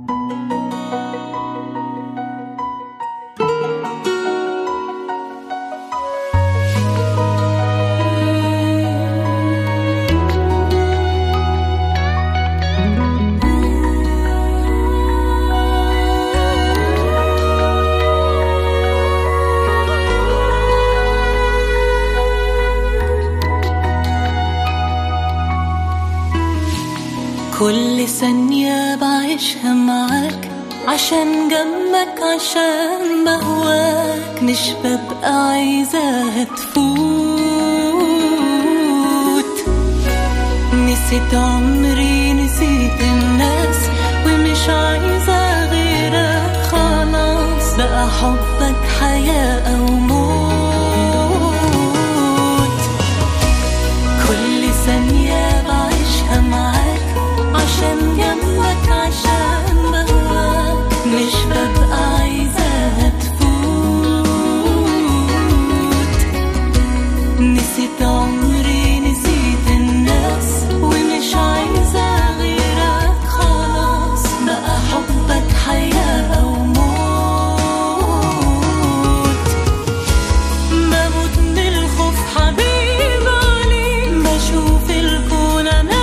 كل ثانية بعيشها معاك عشان جنبك، عشان بهواك، مش ببقى عايزاها تفوت. نسيت عمري، نسيت الناس، ومش عايزة غيرك خلاص. بقى حبك حياة أو موت. كل ثانية بعيشها معاك عشان جنبك، عشان بهواك، مش ببقى عايزاها تفوت. نسيت عمري، نسيت الناس، ومش عايزة غيرك خلاص. بقى حبك حياة أو موت. بموت من الخوف حبيب عليك، بشوف الكون أنا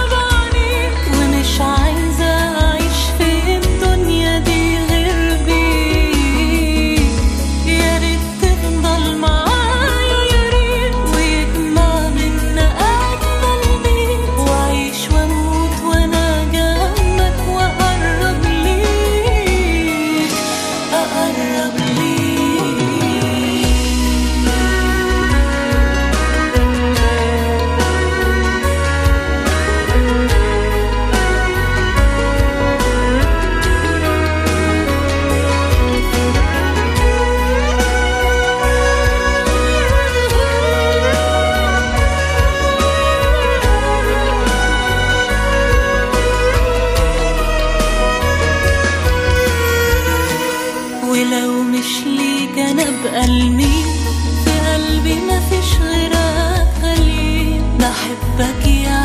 ولو مش ليك أنا أبقى لمين؟ في قلبي مفيش غيرك غالي. بحبك يا